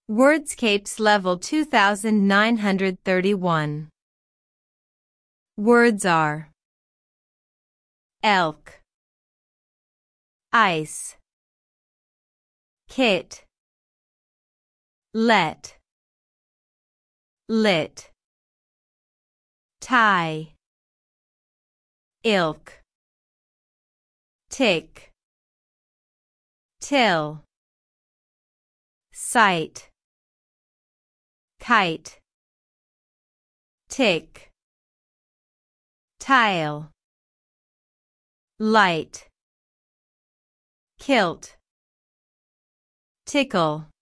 Wordscapes Level 2931. Words are elk, ice, kit, let, lit, tie, ilk, tick, till, sight, kite, tick, tile, light, kilt, tickle.